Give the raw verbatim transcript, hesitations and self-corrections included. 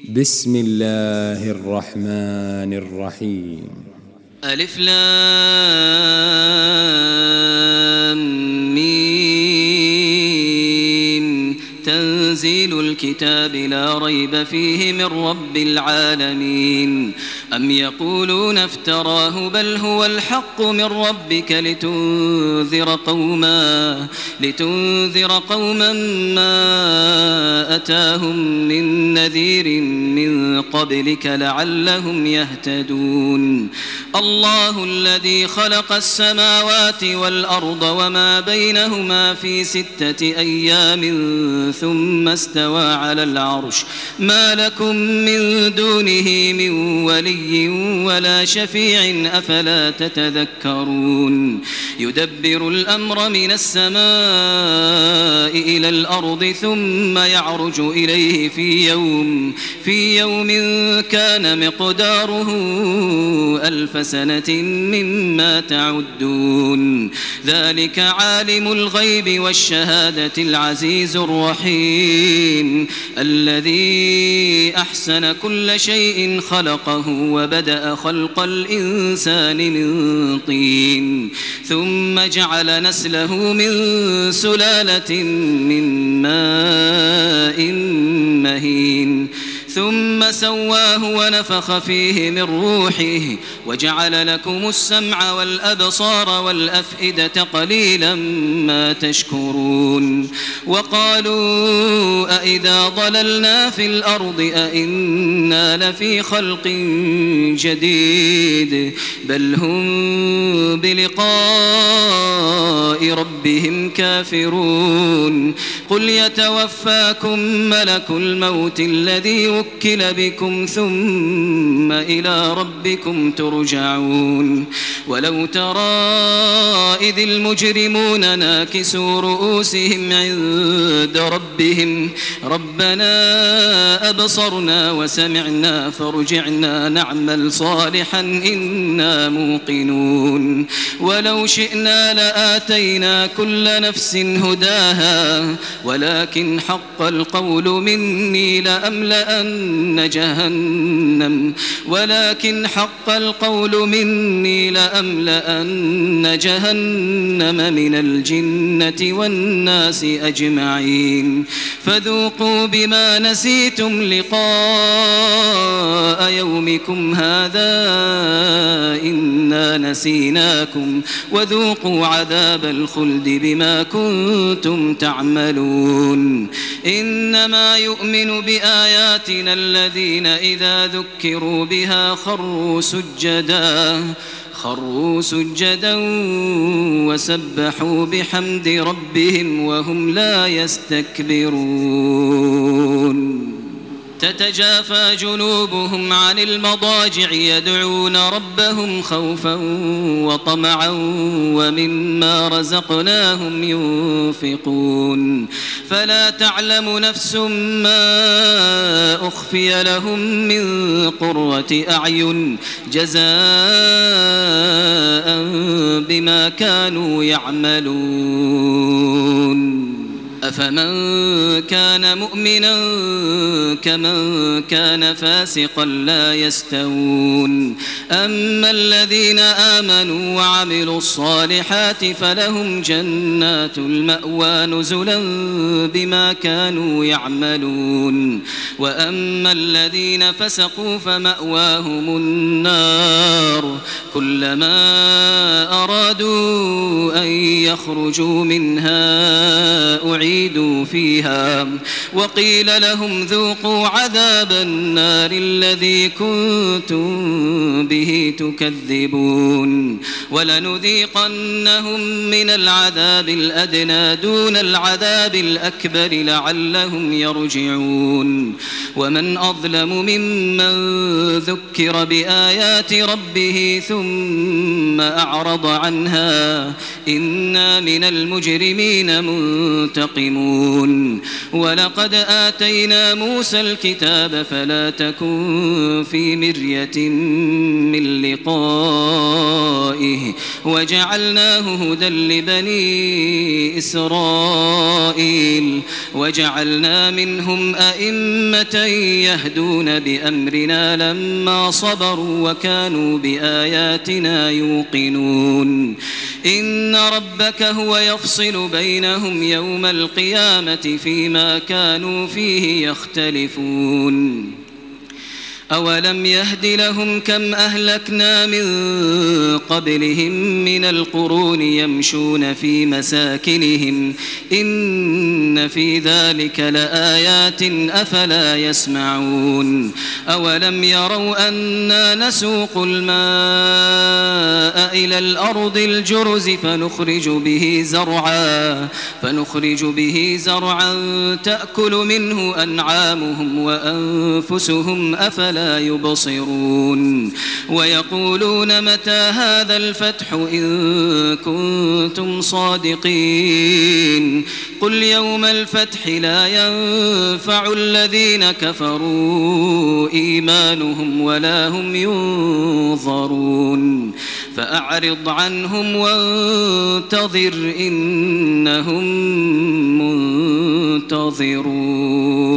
بسم الله الرحمن الرحيم. ألف لام ميم. تنزيل الكتاب لا ريب فيه من رب العالمين. أم يقولون افتراه بل هو الحق من ربك لتنذر قوما لتنذر قوما ما أتاهم من نذير من قبلك لعلهم يهتدون. الله الذي خلق السماوات والأرض وما بينهما في ستة أيام ثم استوى على العرش ما لكم من دونه من ولي ولا شفيع أفلا تتذكرون. يدبر الأمر من السماء إلى الأرض ثم يعرج إليه في يوم في يوم كان مقداره ألف سنة مما تعدون. ذلك عالم الغيب والشهادة العزيز الرحيم الذي أحسن كل شيء خلقه وبدأ خلق الإنسان من طين ثم جعل نسله من سلالة من ماء مهين ثم سواه ونفخ فيه من روحه وجعل لكم السمع والأبصار والأفئدة قليلا ما تشكرون. وقالوا أئذا ضللنا في الأرض أئنا لفي خلق جديد بل هم بلقاء ربهم كافرون. قل يتوفاكم ملك الموت الذي وكل بكم ثم إلى ربكم ترجعون. ولو ترى إذ المجرمون ناكسوا رؤوسهم عند ربهم ربنا أبصرنا وسمعنا فارجعنا نعمل صالحا إنا موقنون. ولو شئنا لآتينا كل نفس هداها ولكن حق القول مني لأملأن جهنم ولكن حق القول مني لأملأن جهنم من الجنة والناس أجمعين. فذوقوا بما نسيتم لقاء يومكم هذا إنا نسيناكم وذوقوا عذاب الخلد بما كنتم تعملون. إنما يؤمن بآياتنا الذين إذا ذكروا بها خروا سجدا خروا سجدا وسبحوا بحمد ربهم وهم لا يستكبرون. تتجافى جنوبهم عن المضاجع يدعون ربهم خوفا وطمعا ومما رزقناهم ينفقون. فلا تعلم نفس ما أخفي لهم من قرة أعين جزاء بما كانوا يعملون. أفمن كان مؤمنا كمن كان فاسقا لا يستوون. أما الذين آمنوا وعملوا الصالحات فلهم جنات المأوى نزلا بما كانوا يعملون. وأما الذين فسقوا فمأواهم النار كلما أرادوا أن يخرجوا منها أعيدوا فيها وقيل لهم ذوقوا عذاب النار الذي كنتم به تكذبون. ولنذيقنهم من العذاب الأدنى دون العذاب الأكبر لعلهم يرجعون. ومن أظلم ممن ذكر بآيات ربه ثم أعرض عنها إنا من المجرمين منتقمون. يظلمون ولقد آتينا موسى الكتاب فلا تكن في مرية من لقائه وجعلناه هدى لبني إسرائيل وجعلنا منهم أئمة يهدون بأمرنا لما صبروا وكانوا بآياتنا يوقنون إن ربك هو يفصل بينهم يوم القيامة فيما كانوا فيه يختلفون أولم يهد لهم كم أهلكنا من قبلهم من القرون يمشون في مساكنهم إن في ذلك لآيات أفلا يسمعون أولم يروا أنا نسوق الماء إلى الأرض الجرز فنخرج به زرعا فنخرج به زرعا تأكل منه أنعامهم وأنفسهم أفلا لا يبصرون ويقولون متى هذا الفتح إن كنتم صادقين قل يوم الفتح لا ينفع الذين كفروا إيمانهم ولا هم ينظرون فأعرض عنهم وانتظر إنهم منتظرون.